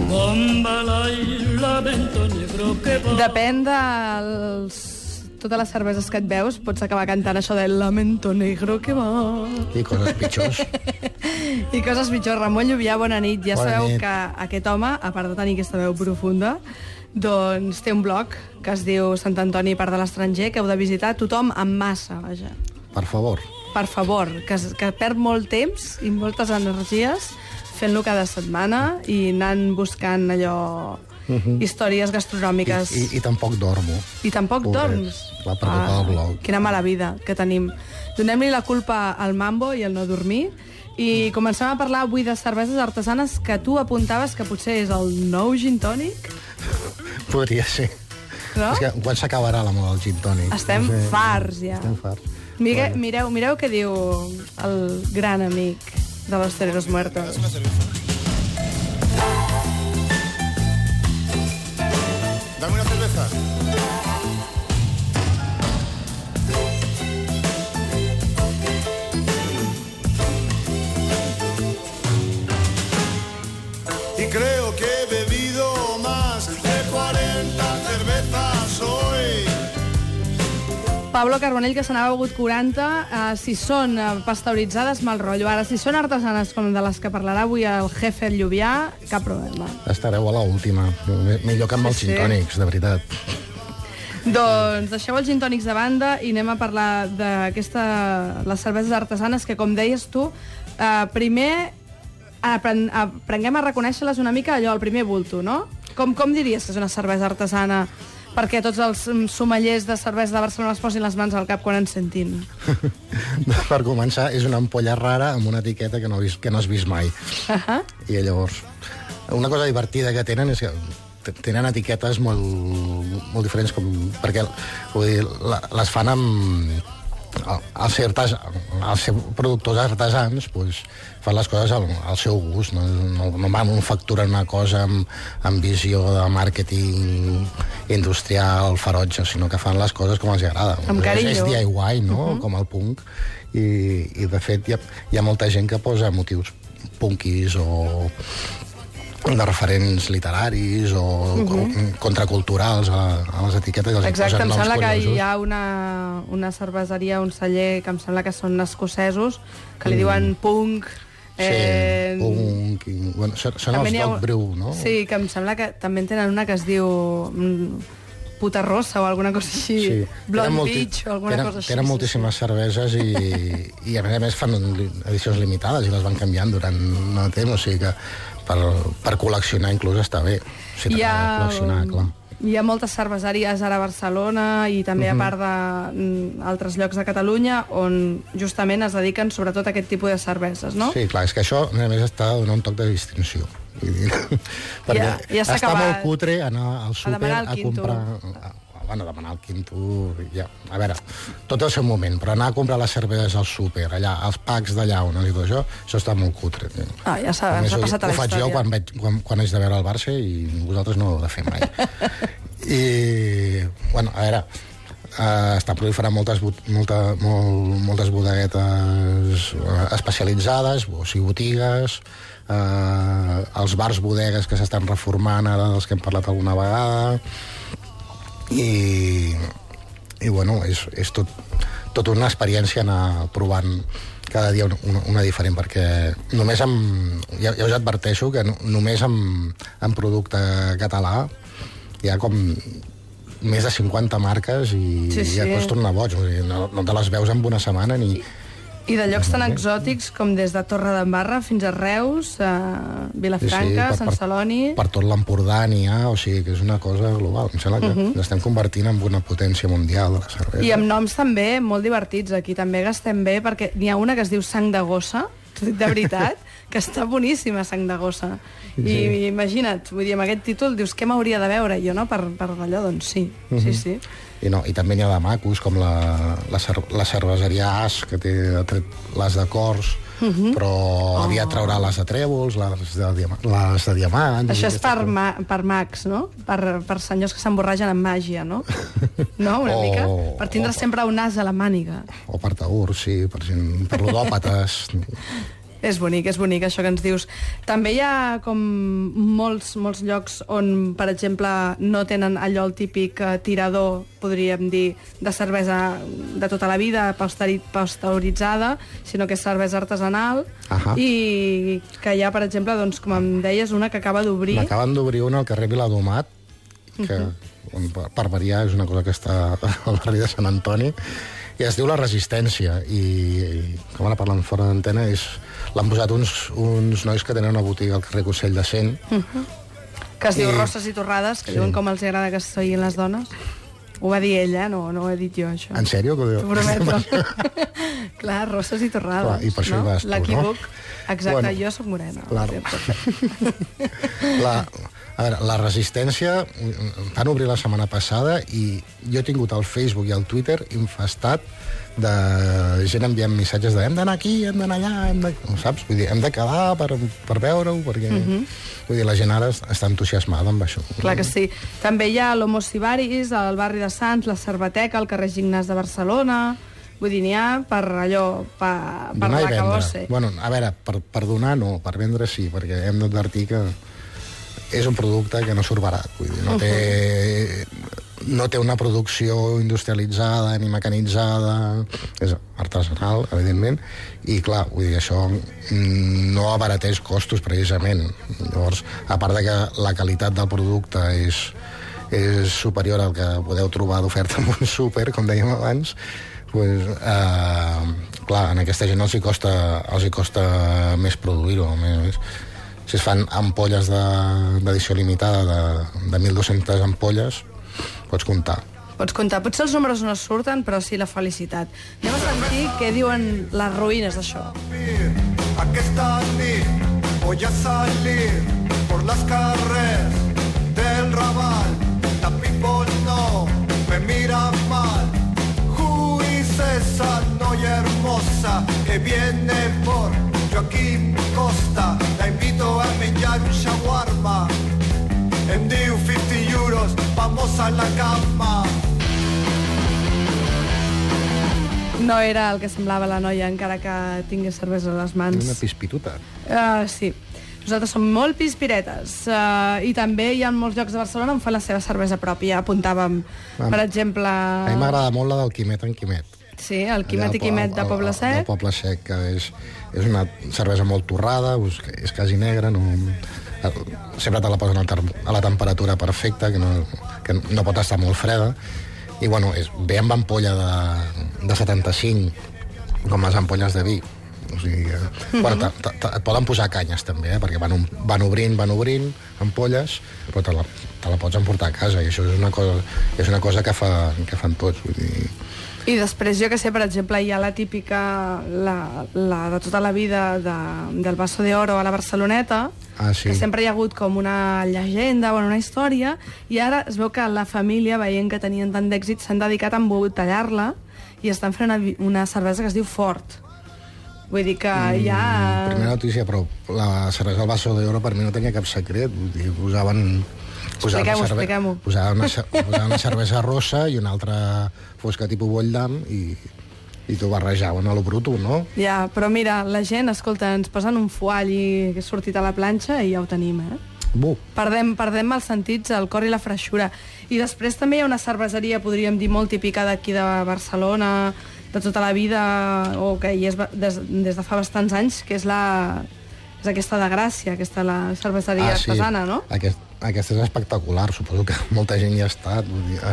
Depèn totes les cerveses que et veus, pots acabar cantant això del lamento negro que va. I coses pitjors. I coses pitjors. Ramon Lluvià, bona nit. Ja sabeu que aquest home, a part de tenir aquesta veu profunda, doncs té un blog que es diu Sant Antoni Part de l'Estranger, que heu de visitar tothom en massa, vaja. Per favor. Per favor, que perd molt temps i moltes energies fent-lo cada setmana i anant buscant allò... històries gastronòmiques. I tampoc dormo. I tampoc dorms. Va preocupar el blog. Quina mala vida que tenim. Donem-li la culpa al mambo i al no dormir i comencem a parlar avui de cerveses artesanes que tu apuntaves que potser és el nou gin tònic. Podria ser. No? És que quan s'acabarà la moda del gin tònic? Estem farts, ja. Estem farts. Mireu què diu el gran amic de los Toreros Muertos. Dame una cerveza. Y creo que he bebido más de 40 cervezas hoy. Pablo Carbonell, que se n'ha begut 40. Si són pasteuritzades, mal rotllo. Ara, si són artesanes, com de les que parlarà avui el jefe Lluvià, cap problema. Estareu a l'última. Millor que amb els gin tònics, de veritat. Doncs deixeu els gin tònics de banda i anem a parlar les cerveses artesanes, que, com deies tu, primer aprenguem a reconèixer-les una mica allò, el primer bulto, no? Com diries que és una cervesa artesana perquè tots els sommeliers de cervesa de Barcelona es posin les mans al cap quan en sentin? Per començar, és una ampolla rara amb una etiqueta que no has vist mai. I llavors, una cosa divertida que tenen és que tenen etiquetes molt diferents, perquè les fan amb... Els productors artesans fan les coses al seu gust, no manufacturen una cosa amb visió de màrqueting industrial ferotge, sinó que fan les coses com els agrada. Amb carinyo. És DIY, no? Com el punk. I de fet hi ha molta gent que posa motius punkis o de referents literaris o contraculturals a les etiquetes. Exacte, em sembla que hi ha una cerveseria, un celler, que em sembla que són escocesos, que li diuen punk. Sí, punk. Bueno, són els Dog Brew, no? Sí, que em sembla que també en tenen una que es diu puta rossa o alguna cosa així. Sí. Blonde Beach o alguna cosa així. Tenen moltíssimes cerveses i a més fan edicions limitades i les van canviant durant un temps, o sigui que per col·leccionar inclús està bé. Si t'agrada col·leccionar, clar. Hi ha moltes cerveseries ara a Barcelona i també a part d'altres llocs de Catalunya on justament es dediquen sobretot a aquest tipus de cerveses, no? Sí, clar, és que això a més està donant un toc de distinció. Perquè ja està molt cutre anar al súper a comprar... Bueno, demanar el quinto... Ja. A veure, tot el seu moment, però anar a comprar les cerveses al súper, allà, els packs de llaunes i tot això està molt cutre. Ja sabem, s'ha passat a la història. Ho faig jo quan haig de veure el Barça i vosaltres no ho heu de fer mai. I, bueno, a veure, estan proliferant moltes bodeguetes especialitzades, o sigui, botigues, els bars bodegues que s'estan reformant ara, dels que hem parlat alguna vegada, i bueno, és tot una experiència anar provant cada dia una diferent, perquè només ja us adverteixo que només amb producte català hi ha com més de 50 marques i ja et pots tornar boig, no te les veus en una setmana ni... I de llocs tan exòtics com des de Torredembarra fins a Reus, a Vilafranca, Sant Celoni... Per tot l'Empordà n'hi ha, o sigui que és una cosa global. Em sembla que ens estem convertint en una potència mundial de la cervesa. I amb noms també molt divertits. Aquí també gastem bé, perquè n'hi ha una que es diu Sang de Gossa, de veritat, que està boníssima, Sang de Gossa. I imagina't, vull dir, amb aquest títol dius, què m'hauria de veure jo, no? Per allò, doncs sí, sí. I també n'hi ha de macos, com la cerveseria As, que té les de cors, però aviat traurà les de trèvols, les de diamants... Això és per mags, no? Per senyors que s'emborratgen amb màgia, no? No, una mica? Per tindre sempre un as a la màniga. O per taur, sí, per ludòpates... És bonic, això que ens dius. També hi ha com molts llocs on, per exemple, no tenen allò el típic tirador, podríem dir, de cervesa de tota la vida, pasteuritzada, sinó que és cervesa artesanal, i que hi ha, per exemple, doncs, com em deies, una que acaba d'obrir... N'acaben d'obrir una al carrer Viladomat, que per variar és una cosa que està al barri de Sant Antoni, i es diu La Resistència, i com ara parlant fora d'antena, l'han posat uns nois que tenen una botiga al carrer Consell de Cent. Que es diu Rosses i Torrades, que diuen com els agrada que s'oïn les dones. Ho va dir ella, no ho he dit jo, això. En sèrio? T'ho prometo. Clar, Rosses i Torrades. Clar, i per això hi vas tu, no? L'equívoc. Exacte, jo soc morena. A veure, La Resistència van obrir la setmana passada i jo he tingut el Facebook i el Twitter infestat de gent enviant missatges de hem d'anar aquí, hem d'anar allà, saps? Vull dir, hem de quedar per veure-ho, perquè vull dir, la gent ara està entusiasmada amb això. Clar que sí. També hi ha l'Homo Sibaris, al barri de Sants, la Cerveteca, al carrer Gignàs de Barcelona. Vull dir, n'hi ha per allò, per l'acabose. Bueno, a veure, per donar no, per vendre sí, perquè hem d'advertir que és un producte que no surt barat, vull dir, no té una producció industrialitzada ni mecanitzada, és artesanal, evidentment, i clar, vull dir, això no abarateix costos, precisament. Llavors, a part de que la qualitat del producte és superior al que podeu trobar d'oferta en un súper, com dèiem abans, pues, clar, a aquesta gent els hi costa més produir-ho, més. Si es fan ampolles d'edició limitada de 1.200 ampolles, pots comptar. Potser els números no surten, però sí la felicitat. Anem a sentir què diuen les ruïnes d'això. Aquesta nit voy a salir por las carreras del Raval. The people no me miran mal. Who is esa noia hermosa que viene por Joaquín Costa? La invito a menjar un shawarma. Em diu 50 euros, vamos a la cama. No era el que semblava la noia, encara que tingués cervesa a les mans. Una pispituta. Sí. Nosaltres som molt pispiretes. I també hi ha molts llocs de Barcelona on fan la seva cervesa pròpia. Apuntàvem, per exemple... A mi m'agrada molt la del Quimet en Quimet. Sí, el Quimet i Quimet de Poble Sec. El Poble Sec, que és una cervesa molt torrada, és quasi negra, sempre te la posen a la temperatura perfecta, que no pot estar molt freda, i bueno, ve amb ampolla de 75, com les ampolles de vi. O sigui, bueno, et poden posar canyes també, perquè van obrint ampolles, però te la pots emportar a casa, i això és una cosa que fan tots, vull dir. I després, jo que sé, per exemple, hi ha la típica, la de tota la vida del Vaso de Oro a la Barceloneta, que sempre hi ha hagut com una llegenda, una història, i ara es veu que la família, veient que tenien tant d'èxit, s'han dedicat a embotellar-la i estan fent una cervesa que es diu Fort. Vull dir que hi ha... Primera notícia, però la cervesa del Vaso de Oro per mi no tenia cap secret, vull dir, Expliquem-ho. Posaven una cervesa rossa i una altra fosca tipus Bolldam i t'ho barrejaven a lo bruto, no? Ja, però mira, la gent, escolta, ens posen un fuall i que ha sortit a la planxa i ja ho tenim, Perdem els sentits, el cor i la freixura. I després també hi ha una cerveseria, podríem dir, molt típica d'aquí de Barcelona, de tota la vida, o que hi és des de fa bastants anys, que és aquesta de Gràcia, la cerveseria artesana, no? Aquesta és espectacular, suposo que molta gent hi ha estat.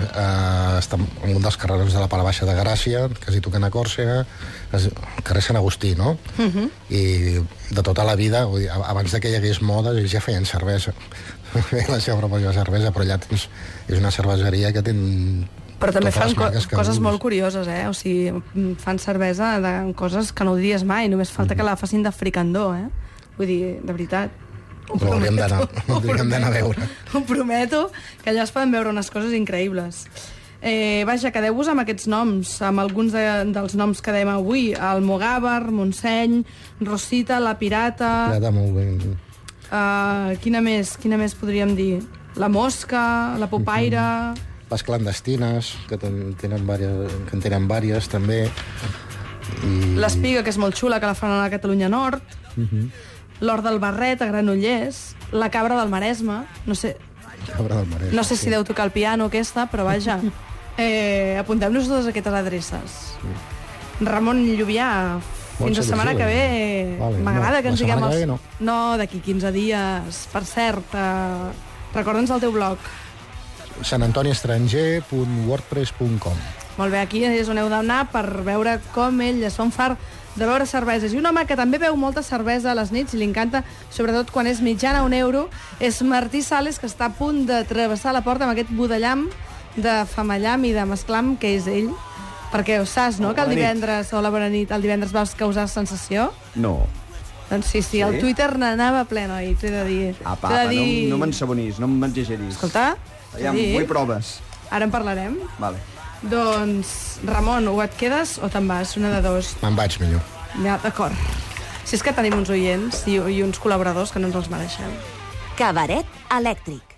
Està en un dels carrers de la part baixa de Gràcia, que s'hi toquen a Còrsega, carrer Sant Agustí, no? I de tota la vida, abans que hi hagués modes, ells ja feien cervesa. Feien la seva pròpia cervesa, però allà és una cerveseria que té... Però també fan coses molt curioses, O sigui, fan cervesa de coses que no ho diries mai, només falta que la facin de fricandó, Vull dir, de veritat. Però hauríem d'anar a veure. Ho prometo, que allà es poden veure unes coses increïbles. Vaja, quedeu-vos amb aquests noms, amb alguns dels noms que dèiem avui: Almogàver, Montseny, Rosita, La Pirata... Pirata, molt bé. Quina més podríem dir? La Mosca, La Popaire... Les clandestines, que en tenen vàries també. L'Espiga, que és molt xula, que la fan a la Catalunya Nord. L'Hort del Barret, a Granollers. La Cabra del Maresme. No sé si deu tocar el piano aquesta, però vaja. Apuntem-nos totes aquestes adreces. Ramon Lluvià, fins la setmana que ve. M'agrada que ens diguem els... No, d'aquí 15 dies. Per cert, recorda'ns el teu blog. sanantoniestranger.wordpress.com. Molt bé, aquí és on heu d'anar per veure com ell es fa un fart de beure cerveses. I un home que també beu molta cervesa a les nits i li encanta, sobretot quan és mitjana €1, és Martí Sales, que està a punt de travessar la porta amb aquest budellam de famallam i de mesclam que és ell. Perquè ho saps, no?, que el divendres, o la bona nit, el divendres vas causar sensació? No. Doncs sí, el Twitter n'anava ple, noi, t'he de dir. Papa, no m'ensabonís, no m'exageris. Escolta, vull proves. Ara en parlarem. Vale. Doncs, Ramon, o et quedes o te'n vas? Una de dos. Me'n vaig, millor. Ja, d'acord. Si és que tenim uns oients i uns col·laboradors que no ens els mereixem. Cabaret elèctric.